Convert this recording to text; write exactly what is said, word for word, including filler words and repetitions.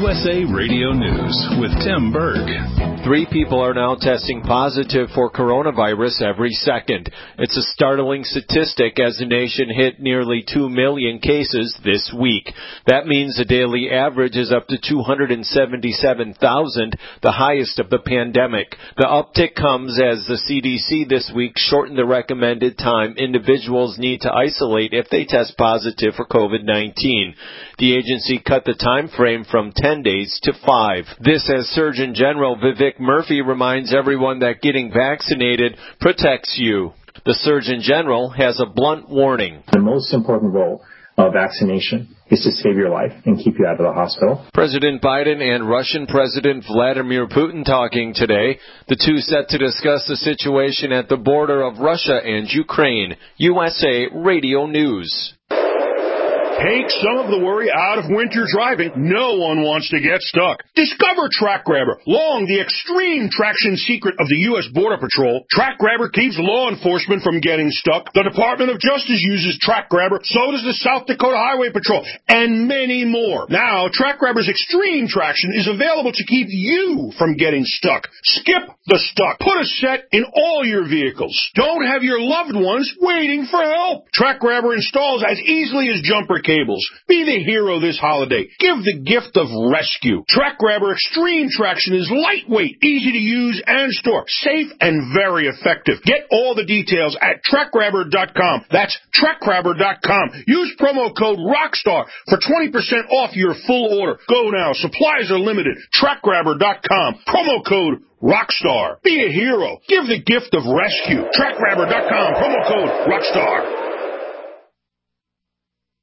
U S A Radio News with Tim Berg. Three people are now testing positive for coronavirus every second. It's a startling statistic as the nation hit nearly two million cases this week. That means the daily average is up to two hundred seventy-seven thousand, the highest of the pandemic. The uptick comes as the C D C this week shortened the recommended time individuals need to isolate if they test positive for COVID nineteen. The agency cut the time frame from ten days to five. This as Surgeon General Vivek Murthy reminds everyone that getting vaccinated protects you. The Surgeon General has a blunt warning. The most important role of vaccination is to save your life and keep you out of the hospital. President Biden and Russian President Vladimir Putin talking today. The two set to discuss the situation at the border of Russia and Ukraine. U S A Radio News. Take some of the worry out of winter driving. No one wants to get stuck. Discover Track Grabber, long the extreme traction secret of the U S Border Patrol. Track Grabber keeps law enforcement from getting stuck. The Department of Justice uses Track Grabber. So does the South Dakota Highway Patrol, and many more. Now, Track Grabber's extreme traction is available to keep you from getting stuck. Skip the stuck. Put a set in all your vehicles. Don't have your loved ones waiting for help. Track Grabber installs as easily as jumper cables. Be the hero this holiday. Give the gift of rescue. Track Grabber Extreme Traction is lightweight, easy to use and store, safe and very effective. Get all the details at track grabber dot com. That's track grabber dot com. Use promo code ROCKSTAR for twenty percent off your full order. Go now. Supplies are limited. track grabber dot com. Promo code ROCKSTAR. Be a hero. Give the gift of rescue. track grabber dot com. Promo code ROCKSTAR.